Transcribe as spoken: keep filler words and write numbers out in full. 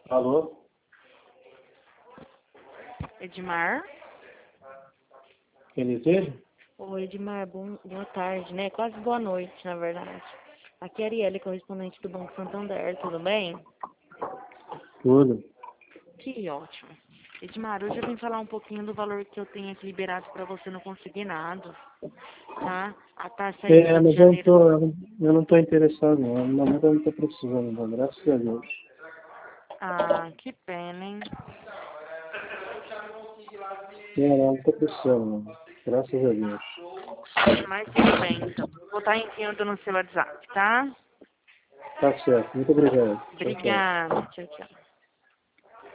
Alô? Edmar? Quem deseja? Oi, Edmar, bom, boa tarde, né? Quase boa noite, na verdade. Aqui é a Arielle, correspondente do Banco Santander, tudo bem? Tudo. Que ótimo. Edmar, hoje eu vim falar um pouquinho do valor que eu tenho aqui liberado para você no consignado, tá? A taxa aí É, foi de mas eu não janeiro. tô, eu não tô interessado não. No momento eu não tô precisando, não. Graças a Deus. Ah, que pena, hein? Não, não, não tô precisando, não. Graças a Deus. Mas tudo bem, então. Vou estar enviando no seu WhatsApp, tá? Tá certo. Muito obrigado. Tchau, tchau. Obrigada. Tchau, tchau.